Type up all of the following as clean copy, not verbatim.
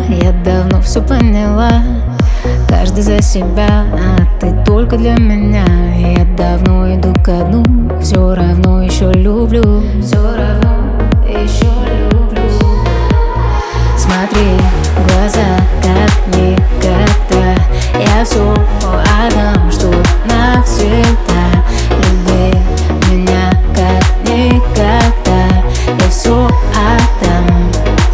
Я давно все поняла, каждый за себя, а ты только для меня. Я давно иду ко дну, все равно еще люблю, все равно еще люблю. Смотри в глаза, как никогда. Я все отдам, что навсегда. Люби меня, как никогда. Я все отдам.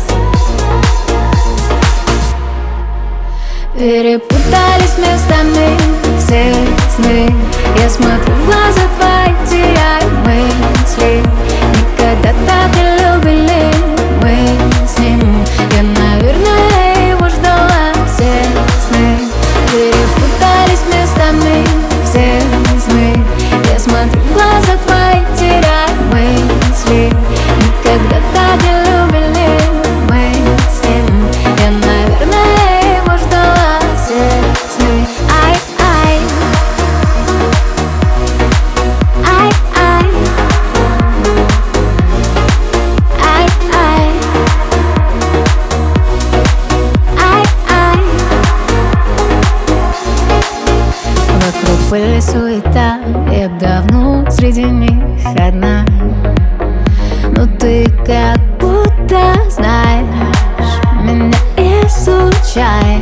Перепутались местами все сны. Я смотрю в глаза твои, теряю мысли. Никогда так не любили мы с ним. Я, наверное, его ждала все сны. Перепутались местами все сны. Я смотрю в глаза твои, теряю мысли. Никогда так не любили мы с ним. Я, наверное, его ждала все сны. Ай-ай, ай-ай, ай-ай, ай-ай. Вокруг пыль и суета, я давно среди них одна. Но ты как будто знаешь, меня изучаешь.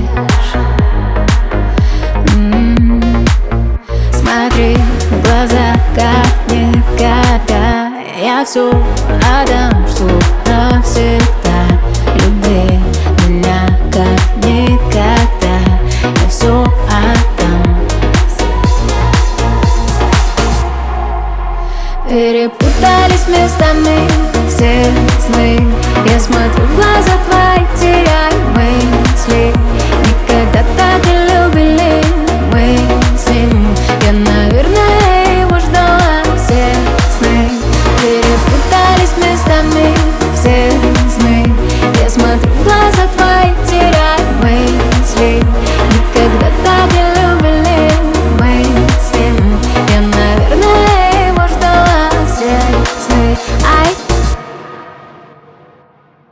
Смотри в глаза, как никогда. Я все отдам, что навсегда. Люби меня, как никогда. Я все отдам. Перепутались местами все сны. Я смотрю в глаза твои, теряю